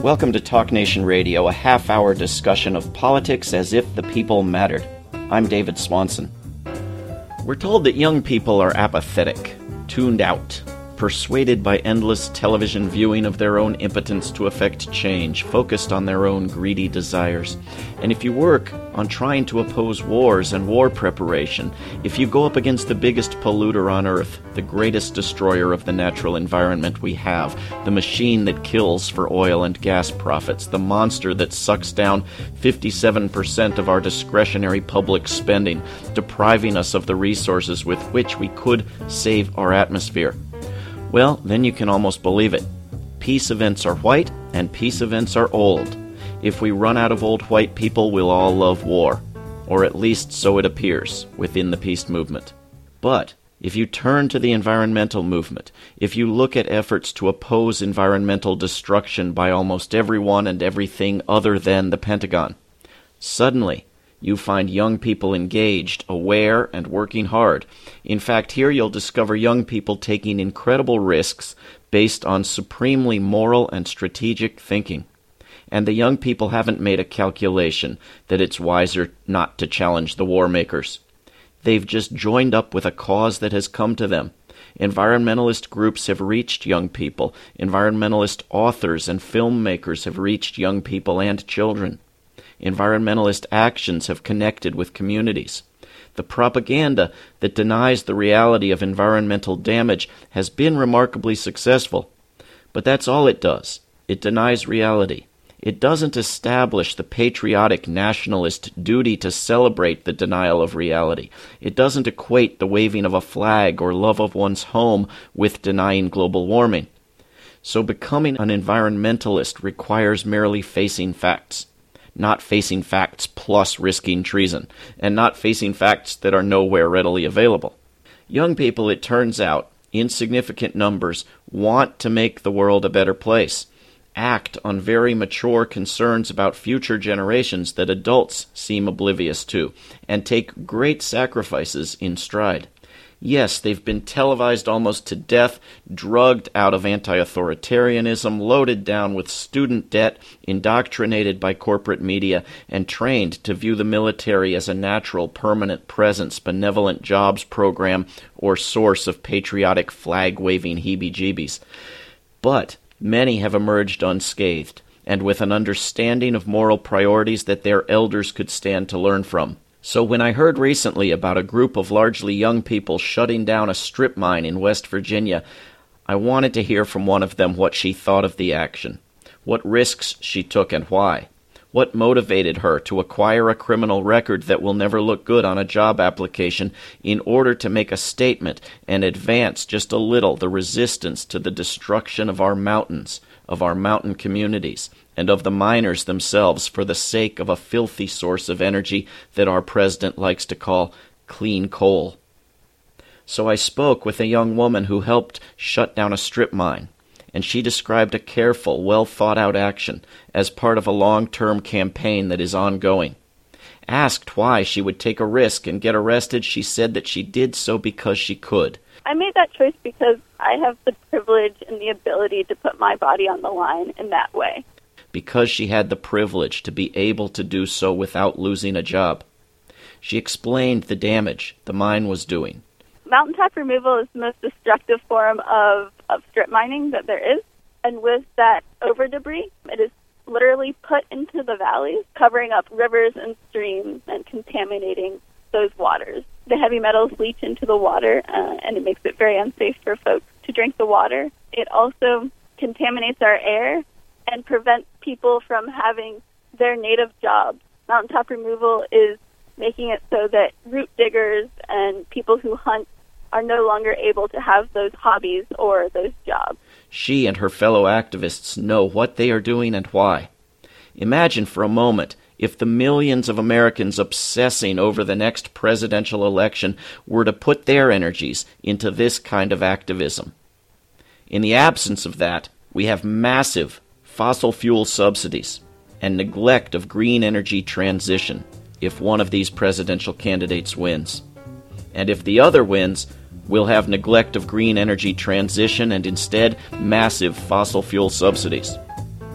Welcome to Talk Nation Radio, a half-hour discussion of politics as if the people mattered. I'm David Swanson. We're told that young people are apathetic, tuned out, persuaded by endless television viewing of their own impotence to effect change, focused on their own greedy desires. And if you work on trying to oppose wars and war preparation, if you go up against the biggest polluter on Earth, the greatest destroyer of the natural environment we have, the machine that kills for oil and gas profits, the monster that sucks down 57% of our discretionary public spending, depriving us of the resources with which we could save our atmosphere, well, then you can almost believe it. Peace events are white, and peace events are old. If we run out of old white people, we'll all love war. Or at least so it appears within the peace movement. But if you turn to the environmental movement, if you look at efforts to oppose environmental destruction by almost everyone and everything other than the Pentagon, suddenly you find young people engaged, aware, and working hard. In fact, here you'll discover young people taking incredible risks based on supremely moral and strategic thinking. And the young people haven't made a calculation that it's wiser not to challenge the war makers. They've just joined up with a cause that has come to them. Environmentalist groups have reached young people. Environmentalist authors and filmmakers have reached young people and children. Environmentalist actions have connected with communities. The propaganda that denies the reality of environmental damage has been remarkably successful. But that's all it does. It denies reality. It doesn't establish the patriotic nationalist duty to celebrate the denial of reality. It doesn't equate the waving of a flag or love of one's home with denying global warming. So becoming an environmentalist requires merely facing facts. Not facing facts plus risking treason, and not facing facts that are nowhere readily available. Young people, it turns out, in significant numbers, want to make the world a better place, act on very mature concerns about future generations that adults seem oblivious to, and take great sacrifices in stride. Yes, they've been televised almost to death, drugged out of anti-authoritarianism, loaded down with student debt, indoctrinated by corporate media, and trained to view the military as a natural, permanent presence, benevolent jobs program, or source of patriotic flag-waving heebie-jeebies. But many have emerged unscathed, and with an understanding of moral priorities that their elders could stand to learn from. So when I heard recently about a group of largely young people shutting down a strip mine in West Virginia, I wanted to hear from one of them what she thought of the action, what risks she took and why, what motivated her to acquire a criminal record that will never look good on a job application in order to make a statement and advance just a little the resistance to the destruction of our mountains, of our mountain communities, and of the miners themselves for the sake of a filthy source of energy that our president likes to call clean coal. So I spoke with a young woman who helped shut down a strip mine, and she described a careful, well-thought-out action as part of a long-term campaign that is ongoing. Asked why she would take a risk and get arrested, she said that she did so because she could. I made that choice because I have the privilege and the ability to put my body on the line in that way. Because she had the privilege to be able to do so without losing a job. She explained the damage the mine was doing. Mountaintop removal is the most destructive form of strip mining that there is. And with that over debris, it is literally put into the valleys, covering up rivers and streams and contaminating those waters. The heavy metals leach into the water, and it makes it very unsafe for folks to drink the water. It also contaminates our air and prevents people from having their native jobs. Mountaintop removal is making it so that root diggers and people who hunt are no longer able to have those hobbies or those jobs. She and her fellow activists know what they are doing and why. Imagine for a moment if the millions of Americans obsessing over the next presidential election were to put their energies into this kind of activism. In the absence of that, we have massive fossil fuel subsidies and neglect of green energy transition if one of these presidential candidates wins. And if the other wins, we'll have neglect of green energy transition and instead massive fossil fuel subsidies.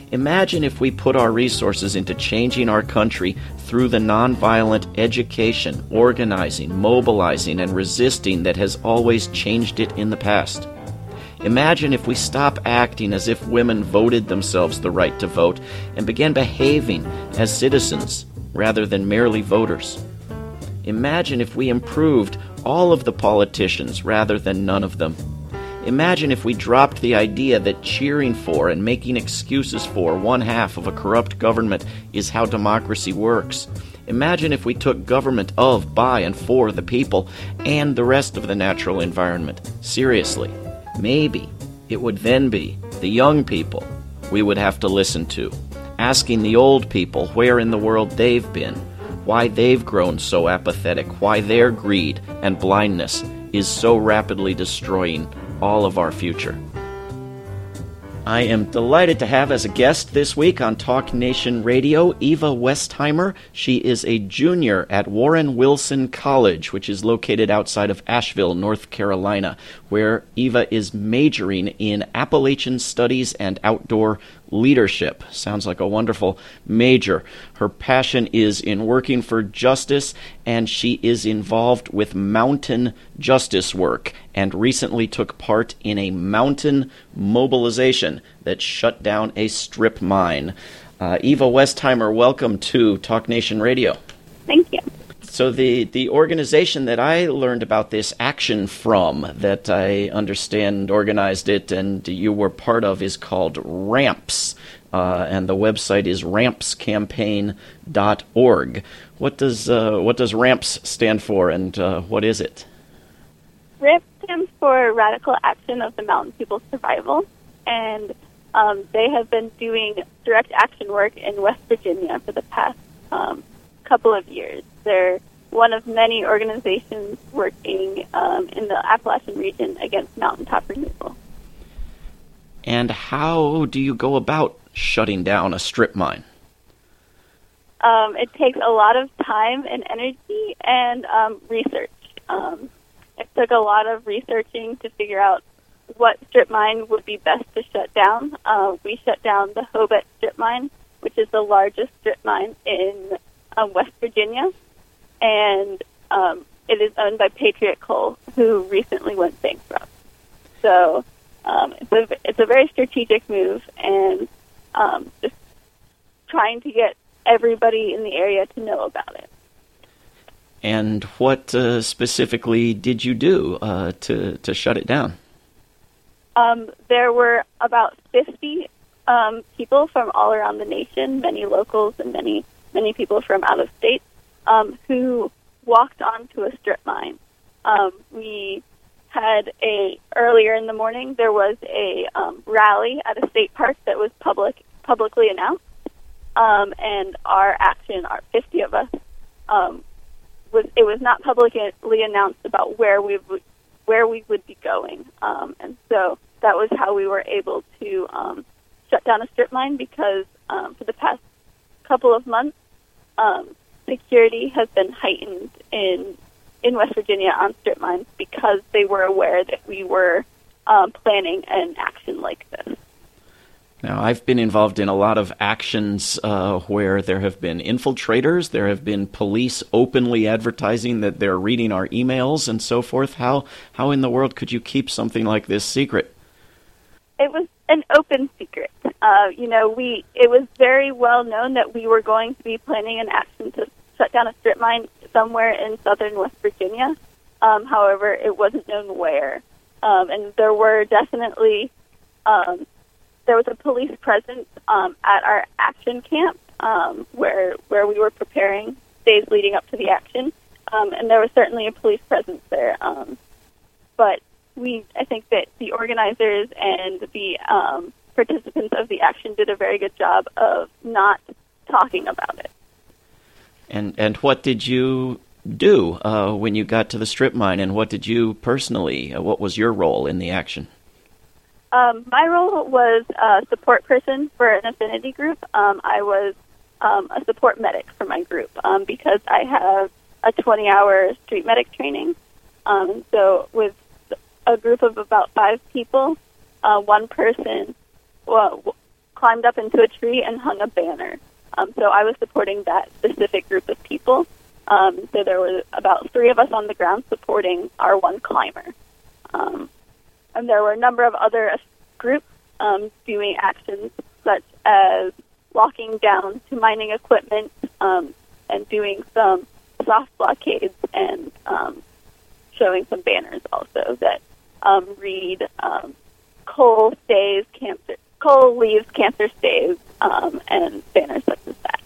Imagine if we put our resources into changing our country through the nonviolent education, organizing, mobilizing, and resisting that has always changed it in the past. Imagine if we stop acting as if women voted themselves the right to vote and began behaving as citizens rather than merely voters. Imagine if we improved all of the politicians rather than none of them. Imagine if we dropped the idea that cheering for and making excuses for one half of a corrupt government is how democracy works. Imagine if we took government of, by, and for the people and the rest of the natural environment seriously. Maybe it would then be the young people we would have to listen to, asking the old people where in the world they've been, why they've grown so apathetic, why their greed and blindness is so rapidly destroying all of our future. I am delighted to have as a guest this week on Talk Nation Radio, Eva Westheimer. She is a junior at Warren Wilson College, which is located outside of Asheville, North Carolina, where Eva is majoring in Appalachian Studies and Outdoor Leadership. Sounds like a wonderful major. Her passion is in working for justice, and she is involved with mountain justice work and recently took part in a mountain mobilization that shut down a strip mine. Eva Westheimer, welcome to Talk Nation Radio. Thank you. So the organization that I learned about this action from, that I understand organized it and you were part of, is called RAMPS, and the website is rampscampaign.org. What does RAMPS stand for, and what is it? RAMPS stands for Radical Action of the Mountain People's Survival, and they have been doing direct action work in West Virginia for the past couple of years. They're one of many organizations working in the Appalachian region against mountaintop removal. And how do you go about shutting down a strip mine? It takes a lot of time and energy and research. It took a lot of researching to figure out what strip mine would be best to shut down. We shut down the Hobet strip mine, which is the largest strip mine in West Virginia, and it is owned by Patriot Coal, who recently went bankrupt. So it's a very strategic move, and just trying to get everybody in the area to know about it. And what specifically did you do to shut it down? There were about 50 people from all around the nation, many locals and many people from out of state, who walked onto a strip mine. We had earlier in the morning, there was a rally at a state park that was publicly announced, and our action, our 50 of us, it was not publicly announced about where we would be going, and so that was how we were able to shut down a strip mine, because for the past couple of months, security has been heightened in West Virginia on strip mines because they were aware that we were planning an action like this. Now, I've been involved in a lot of actions where there have been infiltrators, there have been police openly advertising that they're reading our emails and so forth. How in the world could you keep something like this secret? It was an open secret. It was very well known that we were going to be planning an action to shut down a strip mine somewhere in southern West Virginia. However, it wasn't known where. And there were definitely, there was a police presence at our action camp where we were preparing days leading up to the action. And there was certainly a police presence there. But I think that the organizers and the participants of the action did a very good job of not talking about it. And what did you do when you got to the strip mine, and what did you personally, what was your role in the action? My role was a support person for an affinity group. I was a support medic for my group because I have a 20-hour street medic training. So with a group of about 5 people, one person, climbed up into a tree and hung a banner. So I was supporting that specific group of people. So there were about 3 of us on the ground supporting our one climber. And there were a number of other groups doing actions such as walking down to mining equipment and doing some soft blockades and showing some banners also that read coal leaves, cancer stays, and banners such as that.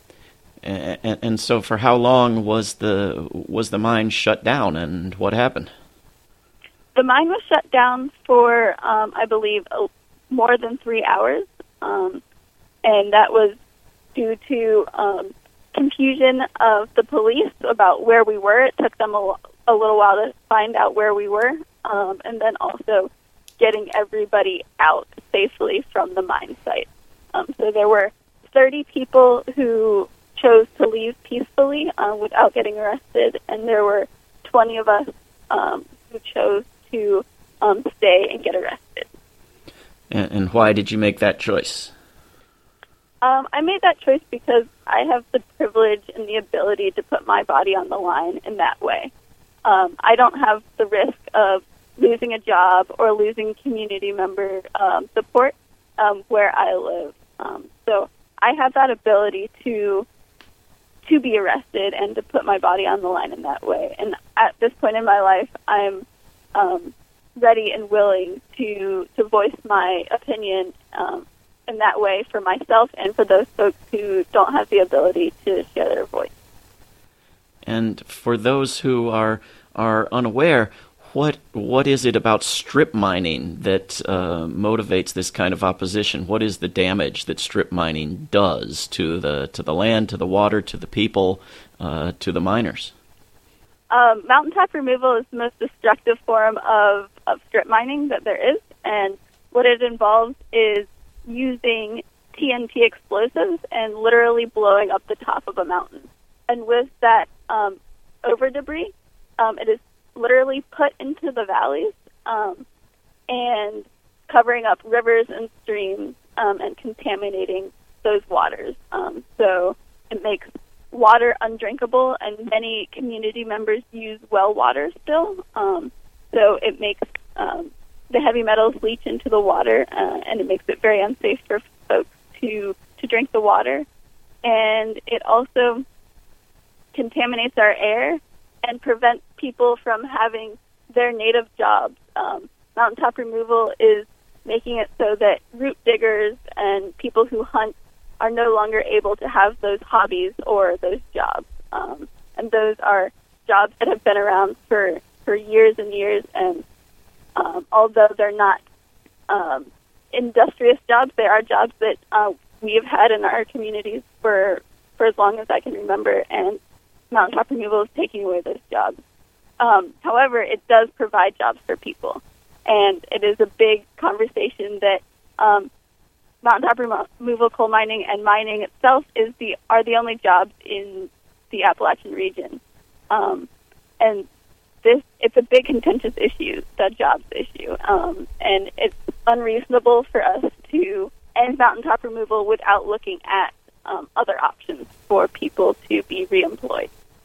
And so for how long was the mine shut down, and what happened? The mine was shut down for, I believe, more than 3 hours, and that was due to confusion of the police about where we were. It took them a little while to find out where we were, and then also getting everybody out safely from the mine site. So there were 30 people who chose to leave peacefully without getting arrested, and there were 20 of us who chose to stay and get arrested. And why did you make that choice? I made that choice because I have the privilege and the ability to put my body on the line in that way. I don't have the risk of losing a job or losing community member support where I live. So I have that ability to be arrested and to put my body on the line in that way. And at this point in my life, I'm ready and willing to voice my opinion in that way for myself and for those folks who don't have the ability to share their voice. And for those who are unaware, what is it about strip mining that motivates this kind of opposition? What is the damage that strip mining does to the land, to the water, to the people, to the miners? Mountaintop removal is the most destructive form of strip mining that there is, and what it involves is using TNT explosives and literally blowing up the top of a mountain. And with that over debris, it is literally put into the valleys and covering up rivers and streams and contaminating those waters. So it makes water undrinkable, and many community members use well water still. So it makes the heavy metals leach into the water, and it makes it very unsafe for folks to drink the water. And it also contaminates our air and prevents people from having their native jobs. Mountaintop removal is making it so that root diggers and people who hunt are no longer able to have those hobbies or those jobs. And those are jobs that have been around for years and years, and although they're not industrious jobs, they are jobs that we have had in our communities for as long as I can remember, and mountaintop removal is taking away those jobs. However, it does provide jobs for people, and it is a big conversation that mountaintop removal, coal mining, and mining itself are the only jobs in the Appalachian region. And it's a big contentious issue, the jobs issue, and it's unreasonable for us to end mountaintop removal without looking at other options for people to be reemployed.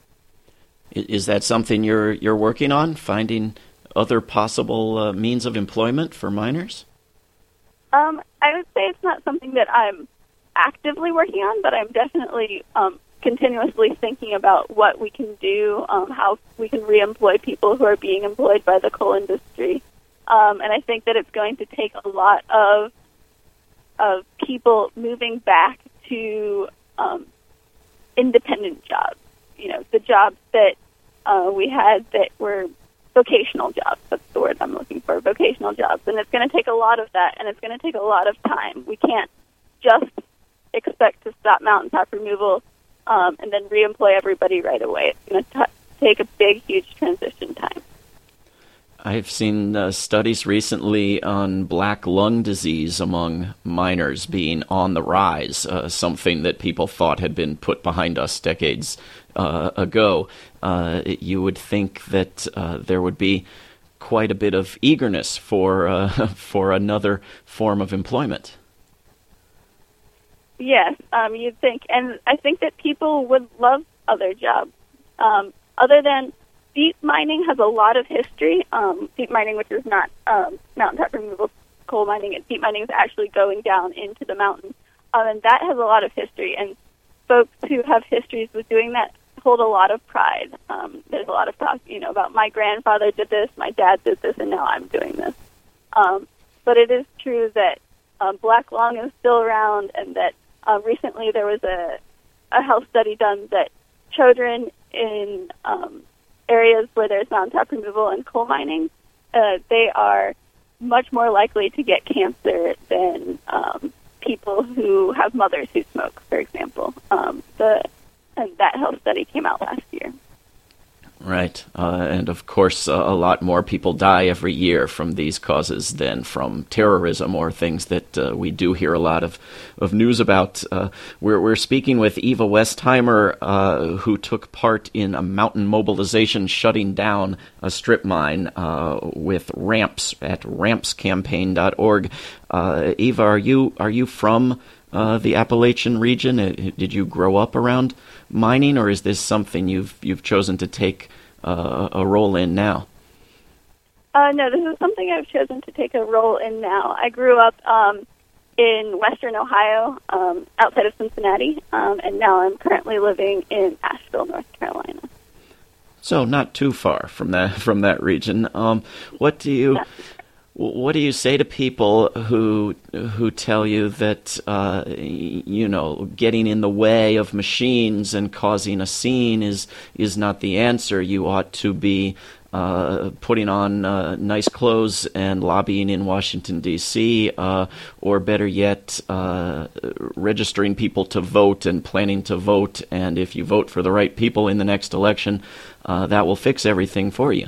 Is that something you're working on, finding other possible means of employment for miners? I would say it's not something that I'm actively working on, but I'm definitely continuously thinking about what we can do, how we can reemploy people who are being employed by the coal industry. And I think that it's going to take a lot of people moving back to independent jobs. You know, the jobs that we had that were vocational jobs. That's the word I'm looking for, vocational jobs. And it's going to take a lot of that, and it's going to take a lot of time. We can't just expect to stop mountaintop removal and then reemploy everybody right away. It's going to take a big, huge transition time. I've seen studies recently on black lung disease among miners being on the rise, something that people thought had been put behind us decades ago. You would think that there would be quite a bit of eagerness for another form of employment. Yes, you'd think. And I think that people would love other jobs. Other than deep mining has a lot of history. Deep mining, which is not mountaintop removal coal mining. Deep mining is actually going down into the mountains. And that has a lot of history. And folks who have histories with doing that hold a lot of pride. There's a lot of talk, about my grandfather did this, my dad did this, and now I'm doing this. But it is true that black lung is still around, and that recently there was a health study done that children in areas where there's mountaintop removal and coal mining, they are much more likely to get cancer than people who have mothers who smoke, for example. And that health study came out last year. Right. And of course, a lot more people die every year from these causes than from terrorism or things that we do hear a lot of news about. We're speaking with Eva Westheimer, who took part in a mountain mobilization shutting down a strip mine with Ramps at rampscampaign.org. Eva, are you from the Appalachian region? Did you grow up around mining, or is this something you've chosen to take a role in now? No, this is something I've chosen to take a role in now. I grew up in western Ohio, outside of Cincinnati, and now I'm currently living in Asheville, North Carolina. So not too far from that region. What do you say to people who tell you that getting in the way of machines and causing a scene is not the answer? You ought to be putting on nice clothes and lobbying in Washington, D.C., or better yet, registering people to vote and planning to vote. And if you vote for the right people in the next election, that will fix everything for you.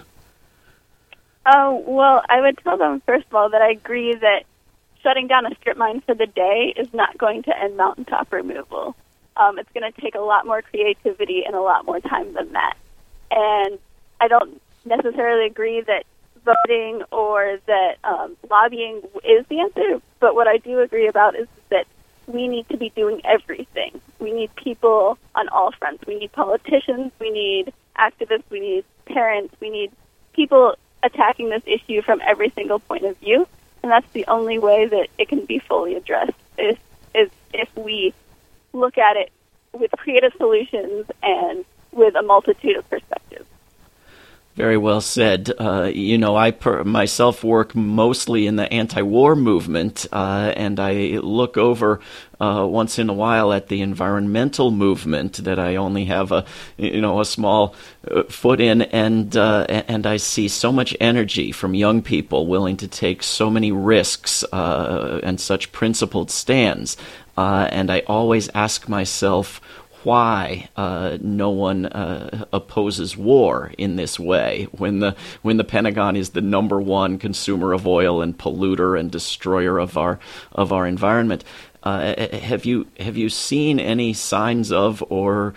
Oh, well, I would tell them, first of all, that I agree that shutting down a strip mine for the day is not going to end mountaintop removal. It's going to take a lot more creativity and a lot more time than that. And I don't necessarily agree that voting or that lobbying is the answer, but what I do agree about is that we need to be doing everything. We need people on all fronts. We need politicians, we need activists, we need parents, we need people attacking this issue from every single point of view, and that's the only way that it can be fully addressed, is if we look at it with creative solutions and with a multitude of perspectives. Very well said. I myself work mostly in the anti-war movement, and I look over once in a while at the environmental movement that I only have a small foot in, and I see so much energy from young people willing to take so many risks and such principled stands, and I always ask myself, why no one opposes war in this way when the Pentagon is the number one consumer of oil and polluter and destroyer of our environment. Have you seen any signs of, or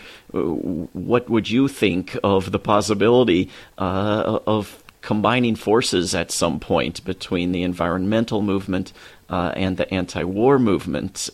what would you think of the possibility of combining forces at some point between the environmental movement and the anti-war movement,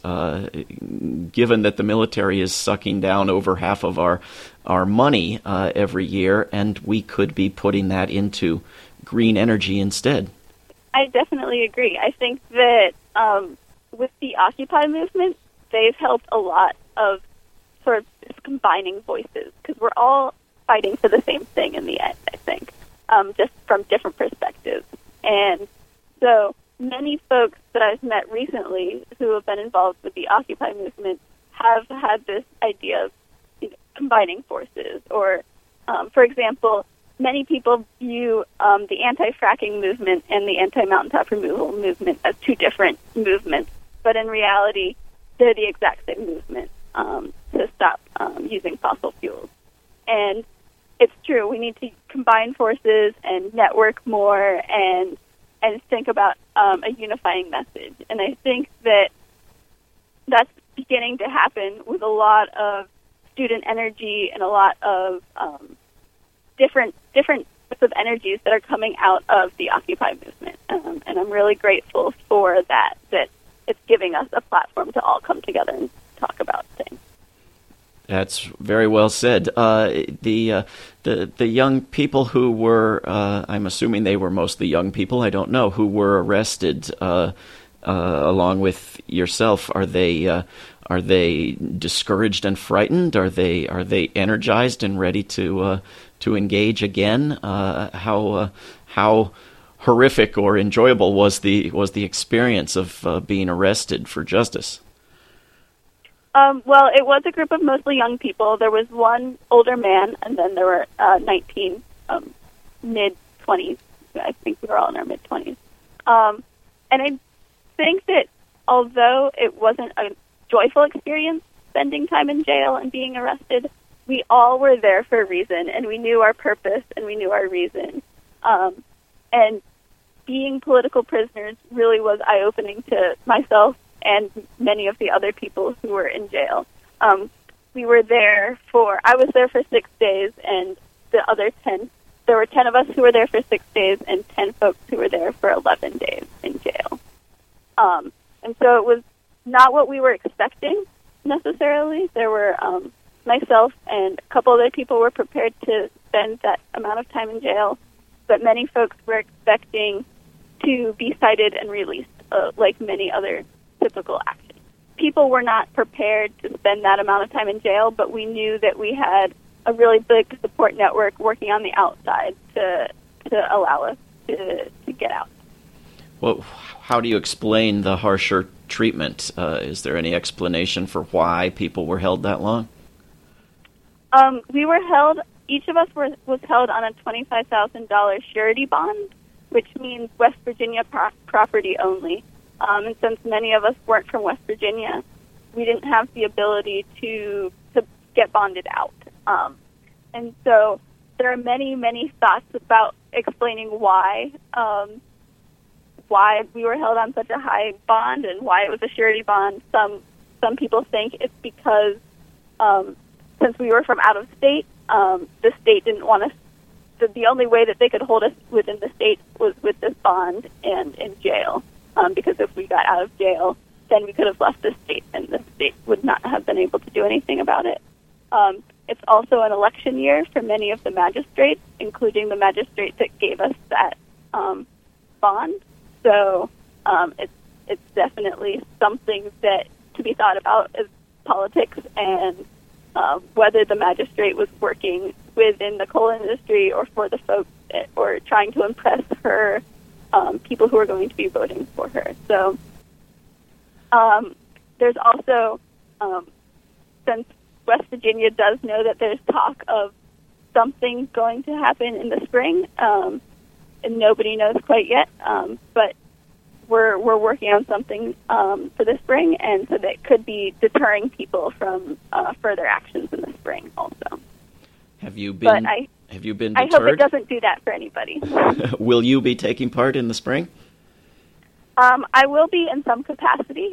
given that the military is sucking down over half of our money every year, and we could be putting that into green energy instead? I definitely agree. I think that with the Occupy movement, they've helped a lot of sort of combining voices, because we're all fighting for the same thing in the end, I think, just from different perspectives. And so many folks that I've met recently who have been involved with the Occupy movement have had this idea of combining forces. Or, for example, many people view the anti-fracking movement and the anti-mountaintop removal movement as two different movements, but in reality, they're the exact same movement to stop using fossil fuels. And it's true, we need to combine forces and network more and think about a unifying message. And I think that that's beginning to happen with a lot of student energy and a lot of different types of energies that are coming out of the Occupy movement. And I'm really grateful for that it's giving us a platform to all come together talk about things. That's very well said. The young people who were, I'm assuming they were mostly young people, I don't know, who were arrested along with yourself, are they discouraged and frightened? Are they energized and ready to engage again? How horrific or enjoyable was the experience of being arrested for justice? Well, it was a group of mostly young people. There was one older man, and then there were 19 mid-20s. I think we were all in our mid-20s. And I think that although it wasn't a joyful experience spending time in jail and being arrested, we all were there for a reason, and we knew our purpose, and we knew our reason. And being political prisoners really was eye-opening to myself and many of the other people who were in jail. I was there for 6 days, and the other 10, there were 10 of us who were there for 6 days and 10 folks who were there for 11 days in jail. And so it was not what we were expecting necessarily. There were myself and a couple other people were prepared to spend that amount of time in jail, but many folks were expecting to be cited and released, like many other typical actions. People were not prepared to spend that amount of time in jail, but we knew that we had a really big support network working on the outside to allow us to get out. Well, how do you explain the harsher treatment? Is there any explanation for why people were held that long? We were held, each of us was held on a $25,000 surety bond, which means West Virginia property only. And since many of us weren't from West Virginia, we didn't have the ability to get bonded out. And so there are many, many thoughts about explaining why we were held on such a high bond and why it was a surety bond. Some people think it's because since we were from out of state, the state didn't want us. The only way that they could hold us within the state was with this bond and in jail. Because if we got out of jail, then we could have left the state, and the state would not have been able to do anything about it. It's also an election year for many of the magistrates, including the magistrate that gave us that bond. So it's definitely something that to be thought about as politics and whether the magistrate was working within the coal industry or for the folks or trying to impress her people who are going to be voting for her. So there's also, since West Virginia does know that there's talk of something going to happen in the spring, and nobody knows quite yet, but we're working on something for the spring, and so that could be deterring people from further actions in the spring also. Have you been deterred? I hope it doesn't do that for anybody. Will you be taking part in the spring? I will be in some capacity.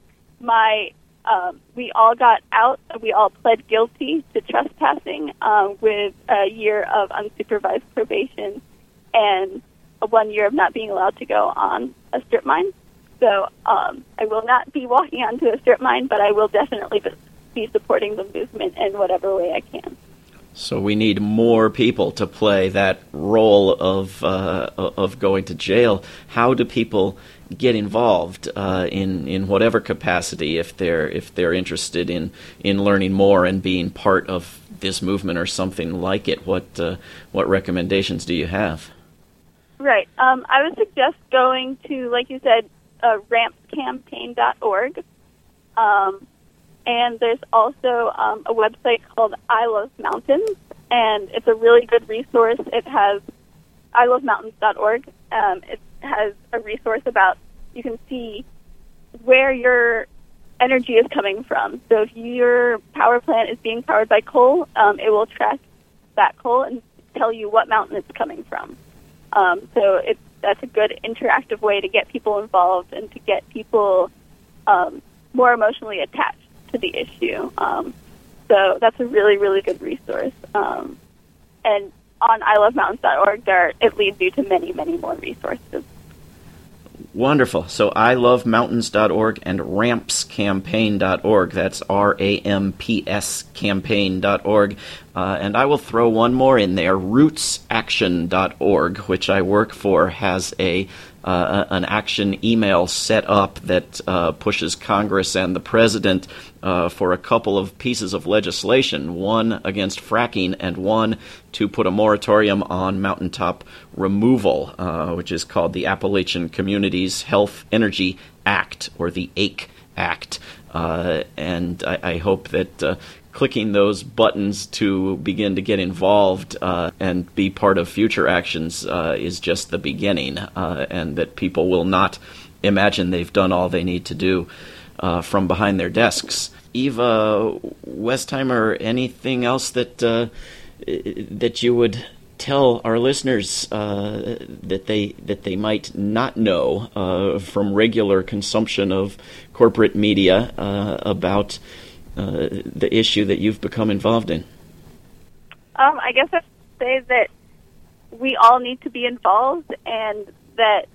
We all got out. We all pled guilty to trespassing with a year of unsupervised probation and 1 year of not being allowed to go on a strip mine. So I will not be walking onto a strip mine, but I will definitely be supporting the movement in whatever way I can. So we need more people to play that role of going to jail. How do people get involved in whatever capacity if they're interested in learning more and being part of this movement or something like it? What recommendations do you have? Right. I would suggest going to, like you said, rampscampaign.org. And there's also a website called I Love Mountains, and it's a really good resource. It has ilovemountains.org. It has a resource about, you can see where your energy is coming from. So if your power plant is being powered by coal, it will track that coal and tell you what mountain it's coming from. So that's a good interactive way to get people involved and to get people more emotionally attached to the issue. So that's a really, really good resource. And on ilovemountains.org, it leads you to many, many more resources. Wonderful. So ilovemountains.org and rampscampaign.org. That's RAMPS campaign.org. And I will throw one more in there. rootsaction.org, which I work for, has an action email set up that pushes Congress and the president for a couple of pieces of legislation, one against fracking and one to put a moratorium on mountaintop removal, which is called the Appalachian Communities Health Energy Act, or the AIC Act. And I hope that clicking those buttons to begin to get involved and be part of future actions is just the beginning, and that people will not imagine they've done all they need to do from behind their desks. Eva Westheimer, anything else that you would tell our listeners that they might not know from regular consumption of corporate media about the issue that you've become involved in? I guess I would say that we all need to be involved, and that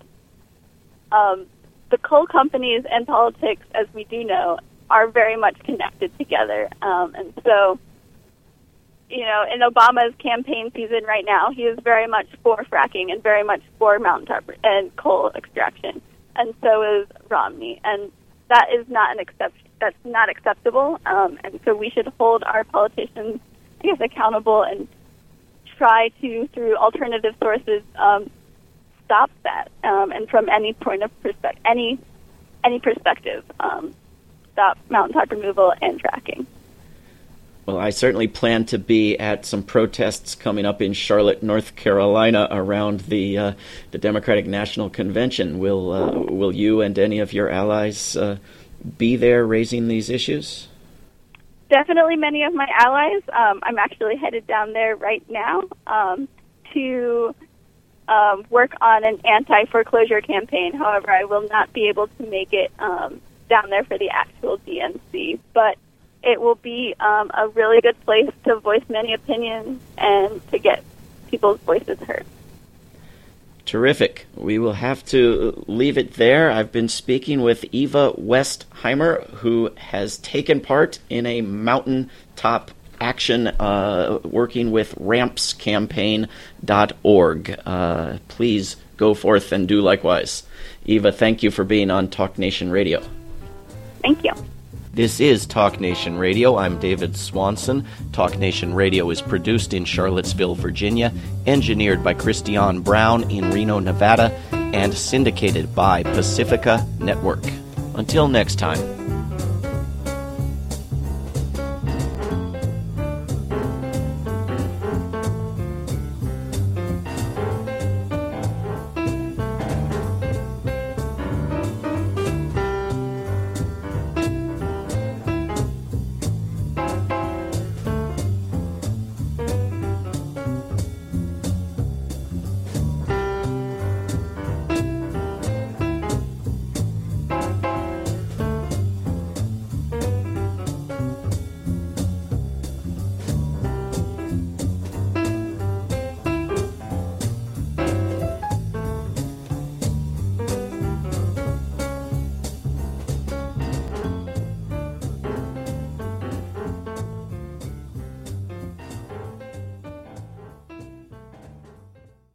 the coal companies and politics, as we do know, are very much connected together. And so, in Obama's campaign season right now, he is very much for fracking and very much for mountaintop and coal extraction. And so is Romney. And that is not an exception. That's not acceptable. And so we should hold our politicians, accountable and try to, through alternative sources, stop that. And from any point of perspective, any perspective, stop mountaintop removal and fracking. Well, I certainly plan to be at some protests coming up in Charlotte, North Carolina, around the Democratic National Convention. Will you and any of your allies be there raising these issues? Definitely, many of my allies. I'm actually headed down there right now to work on an anti-foreclosure campaign. However, I will not be able to make it down there for the actual DNC, but it will be a really good place to voice many opinions and to get people's voices heard. Terrific. We will have to leave it there. I've been speaking with Eva Westheimer, who has taken part in a mountaintop action working with rampscampaign.org. Please go forth and do likewise. Eva, thank you for being on Talk Nation Radio. Thank you. This is Talk Nation Radio. I'm David Swanson. Talk Nation Radio is produced in Charlottesville, Virginia, engineered by Christiane Brown in Reno, Nevada, and syndicated by Pacifica Network. Until next time.